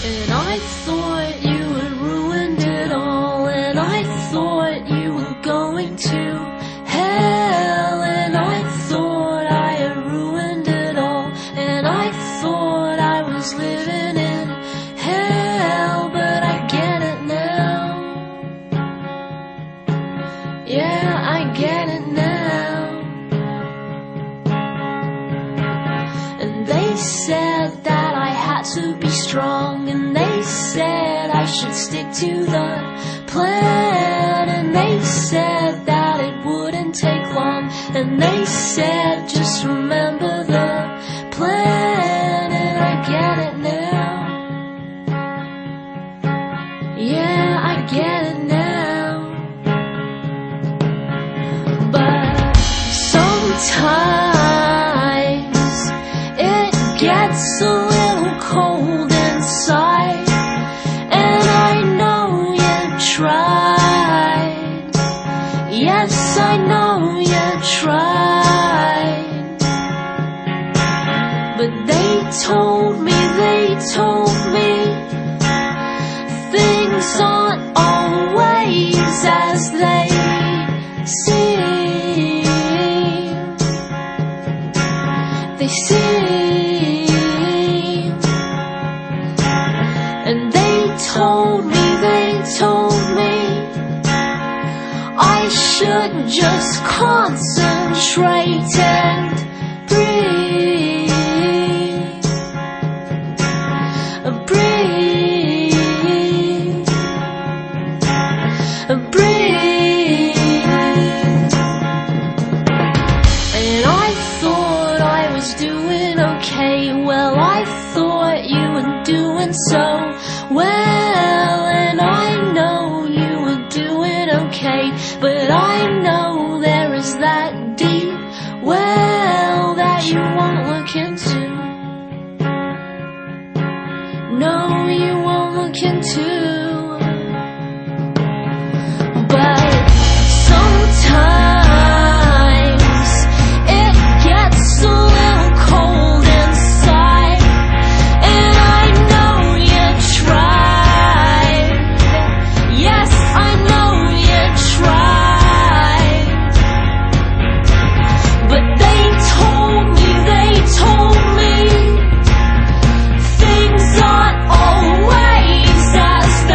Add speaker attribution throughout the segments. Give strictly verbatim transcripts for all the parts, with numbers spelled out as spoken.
Speaker 1: And I thought you had ruined it all, and I thought you were going to hell, and I thought I had ruined it all, and I thought I was living in hell, but I get it now. Yeah, I get it now. And they said that I had to be strong, and they said I should stick to the plan, and they said that it wouldn't take long, and they said just remember the plan, and I get it now. Yeah, I get it now. But sometimes it gets a little cold inside, and I know you tried. Yes, I know you tried. But they told me, they told me things aren't always as they seem. They seem. And they told me, they told me I should just concentrate and breathe. Breathe. Breathe. And I thought I was doing okay. Well, I thought you were doing so well, and I know you were doing okay, but I know there is that deep well that you won't look into. No, you won't look into. But sometimes it gets a little cold inside, and I know you tried. Yes, I know you tried. But they told me, they told me things aren't always as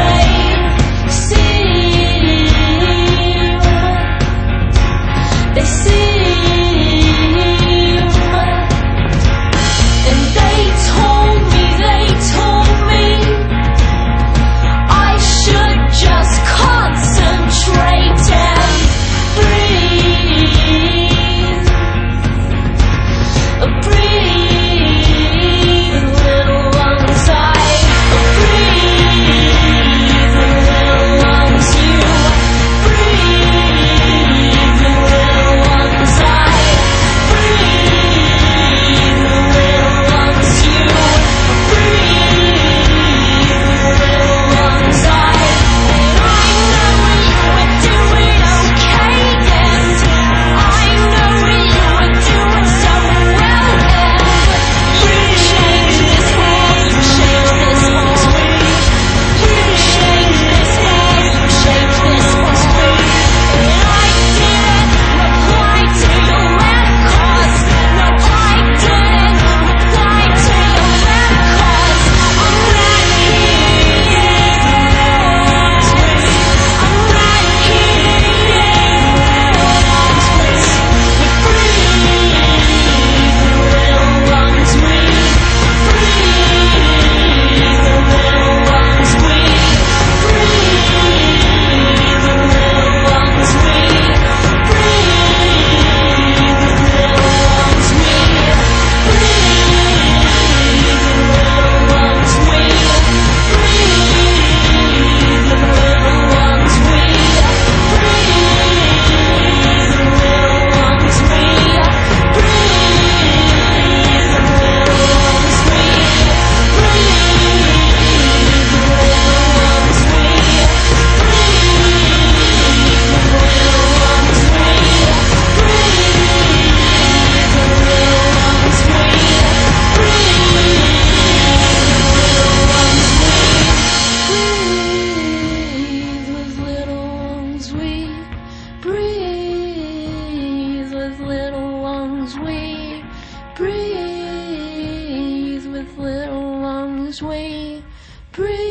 Speaker 1: as we breathe.